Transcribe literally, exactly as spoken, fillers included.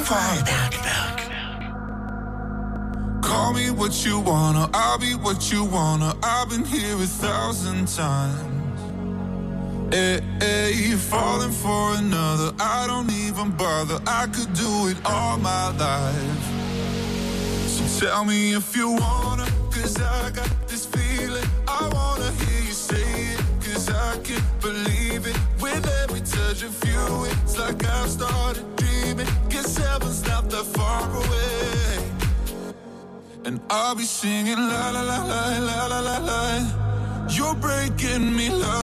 Fall back. Call me what you wanna, I'll be what you wanna. I've been here a thousand times. Hey, hey, you're falling for another, I don't even bother. I could do it all my life. So tell me if you wanna, cause I got this feeling. I wanna hear you say it, cause I can't believe it. With every touch of you, it's like I've started dreaming. Guess heaven's not that far away. And I'll be singing la la la la la la la la. You're breaking me, love.